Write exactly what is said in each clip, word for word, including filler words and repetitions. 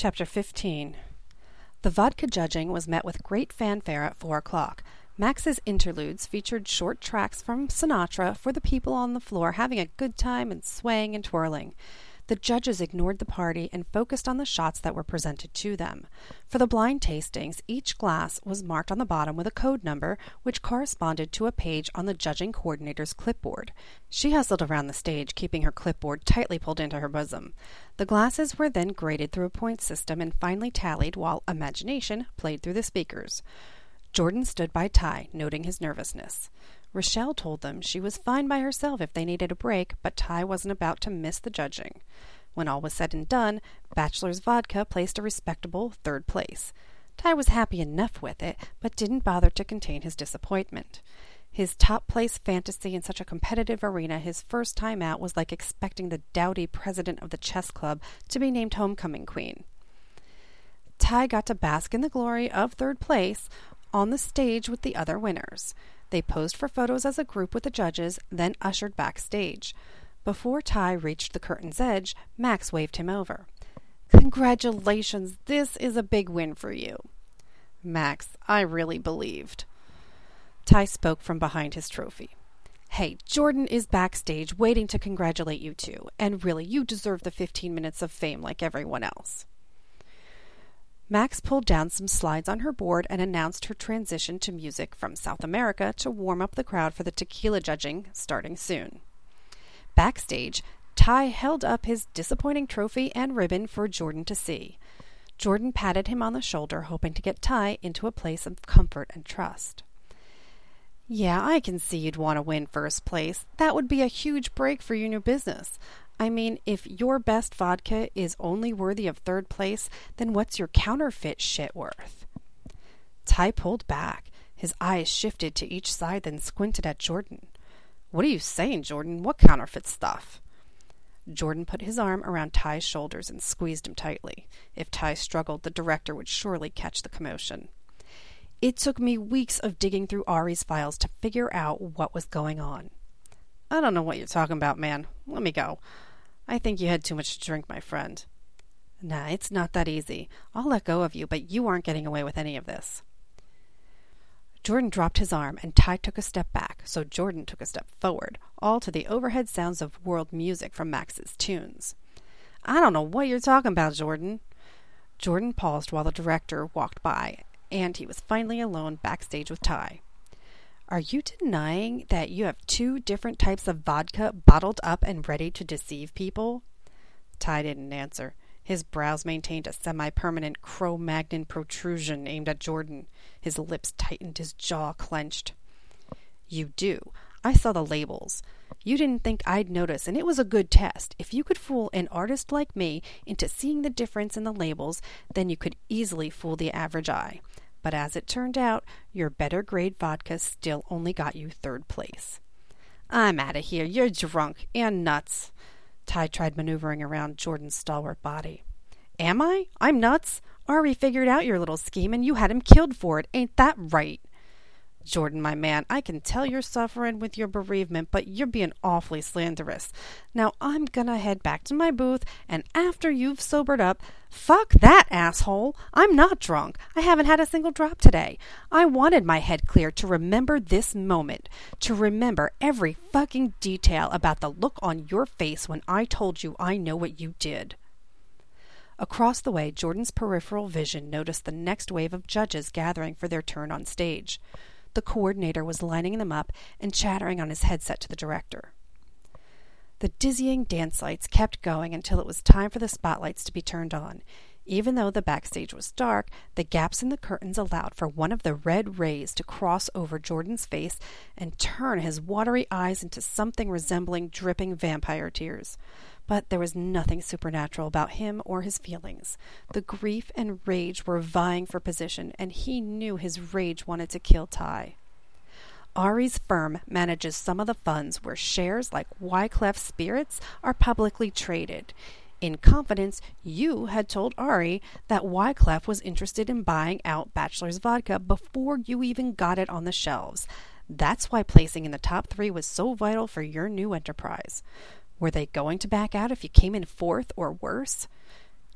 Chapter fifteen. The vodka judging was met with great fanfare at four o'clock. Max's interludes featured short tracks from Sinatra for the people on the floor having a good time and swaying and twirling. The judges ignored the party and focused on the shots that were presented to them. For the blind tastings, each glass was marked on the bottom with a code number, which corresponded to a page on the judging coordinator's clipboard. She hustled around the stage, keeping her clipboard tightly pulled into her bosom. The glasses were then graded through a point system and finally tallied while Imagination played through the speakers. Jordan stood by Ty, noting his nervousness. Rochelle told them she was fine by herself if they needed a break, but Ty wasn't about to miss the judging. When all was said and done, Bachelor's Vodka placed a respectable third place. Ty was happy enough with it, but didn't bother to contain his disappointment. His top-place fantasy in such a competitive arena his first time out was like expecting the dowdy president of the chess club to be named homecoming queen. Ty got to bask in the glory of third place on the stage with the other winners. They posed for photos as a group with the judges, then ushered backstage. Before Ty reached the curtain's edge, Max waved him over. "Congratulations, this is a big win for you." "Max, I really believed." Ty spoke from behind his trophy. "Hey, Jordan is backstage waiting to congratulate you too, and really, you deserve the fifteen minutes of fame like everyone else." Max pulled down some slides on her board and announced her transition to music from South America to warm up the crowd for the tequila judging starting soon. Backstage, Ty held up his disappointing trophy and ribbon for Jordan to see. Jordan patted him on the shoulder, hoping to get Ty into a place of comfort and trust. "Yeah, I can see you'd want to win first place. That would be a huge break for your new business. I mean, if your best vodka is only worthy of third place, then what's your counterfeit shit worth?" Ty pulled back. His eyes shifted to each side, then squinted at Jordan. "What are you saying, Jordan? What counterfeit stuff?" Jordan put his arm around Ty's shoulders and squeezed him tightly. If Ty struggled, the director would surely catch the commotion. "It took me weeks of digging through Ari's files to figure out what was going on." "I don't know what you're talking about, man. Let me go. I think you had too much to drink, my friend." "Nah, it's not that easy. I'll let go of you, but you aren't getting away with any of this." Jordan dropped his arm, and Ty took a step back, so Jordan took a step forward, all to the overhead sounds of world music from Max's tunes. "I don't know what you're talking about, Jordan." Jordan paused while the director walked by, and he was finally alone backstage with Ty. "Are you denying that you have two different types of vodka bottled up and ready to deceive people?" Ty didn't answer. His brows maintained a semi-permanent Cro-Magnon protrusion aimed at Jordan. His lips tightened, his jaw clenched. "You do. I saw the labels. You didn't think I'd notice, and it was a good test. If you could fool an artist like me into seeing the difference in the labels, then you could easily fool the average eye. But as it turned out, your better grade vodka still only got you third place." "I'm out of here. You're drunk and nuts." Ty tried maneuvering around Jordan's stalwart body. "Am I? I'm nuts? Ari figured out your little scheme and you had him killed for it. Ain't that right?" "Jordan, my man, I can tell you're suffering with your bereavement, but you're being awfully slanderous. Now I'm gonna head back to my booth, and after you've sobered up—" "Fuck that, asshole! I'm not drunk. I haven't had a single drop today. I wanted my head clear to remember this moment, to remember every fucking detail about the look on your face when I told you I know what you did." Across the way, Jordan's peripheral vision noticed the next wave of judges gathering for their turn on stage. The coordinator was lining them up and chattering on his headset to the director. The dizzying dance lights kept going until it was time for the spotlights to be turned on. Even though the backstage was dark, the gaps in the curtains allowed for one of the red rays to cross over Jordan's face and turn his watery eyes into something resembling dripping vampire tears. But there was nothing supernatural about him or his feelings. The grief and rage were vying for position, and he knew his rage wanted to kill Ty. Ari's firm manages some of the funds where shares like Wyclef Spirits are publicly traded. In confidence, you had told Ari that Wyclef was interested in buying out Bachelor's Vodka before you even got it on the shelves. That's why placing in the top three was so vital for your new enterprise. Were they going to back out if you came in fourth or worse?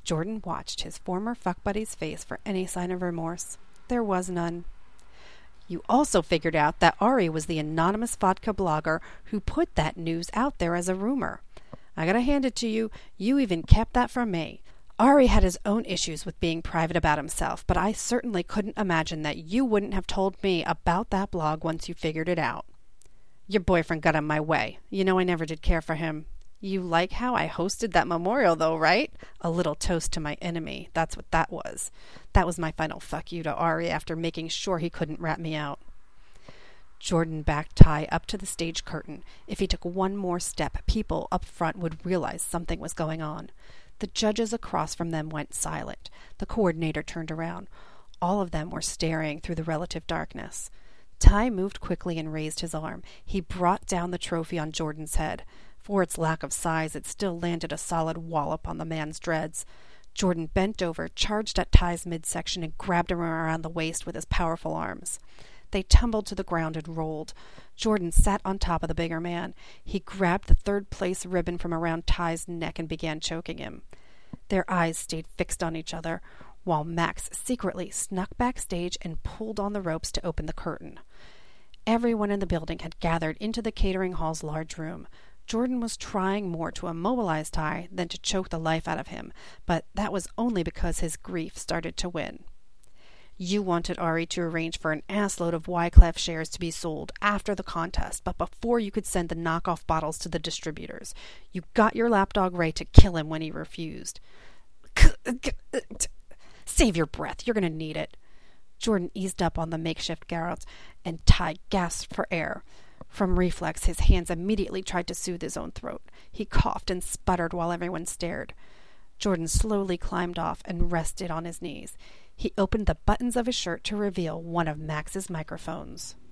Jordan watched his former fuck buddy's face for any sign of remorse. There was none. You also figured out that Ari was the anonymous vodka blogger who put that news out there as a rumor. I gotta hand it to you, you even kept that from me. Ari had his own issues with being private about himself, but I certainly couldn't imagine that you wouldn't have told me about that blog once you figured it out. Your boyfriend got in my way. You know I never did care for him. You like how I hosted that memorial, though, right? A little toast to my enemy. That's what that was. That was my final fuck you to Ari after making sure he couldn't rat me out. Jordan backed Ty up to the stage curtain. If he took one more step, people up front would realize something was going on. The judges across from them went silent. The coordinator turned around. All of them were staring through the relative darkness. Ty moved quickly and raised his arm. He brought down the trophy on Jordan's head. For its lack of size, it still landed a solid wallop on the man's dreads. Jordan bent over, charged at Ty's midsection, and grabbed him around the waist with his powerful arms. They tumbled to the ground and rolled. Jordan sat on top of the bigger man. He grabbed the third-place ribbon from around Ty's neck and began choking him. Their eyes stayed fixed on each other, while Max secretly snuck backstage and pulled on the ropes to open the curtain. Everyone in the building had gathered into the catering hall's large room. Jordan was trying more to immobilize Ty than to choke the life out of him, but that was only because his grief started to win. You wanted Ari to arrange for an assload of Wyclef shares to be sold after the contest, but before you could send the knockoff bottles to the distributors. You got your lapdog Ray to kill him when he refused. Save your breath. You're going to need it. Jordan eased up on the makeshift garrote, and Ty gasped for air. From reflex, his hands immediately tried to soothe his own throat. He coughed and sputtered while everyone stared. Jordan slowly climbed off and rested on his knees. He opened the buttons of his shirt to reveal one of Max's microphones.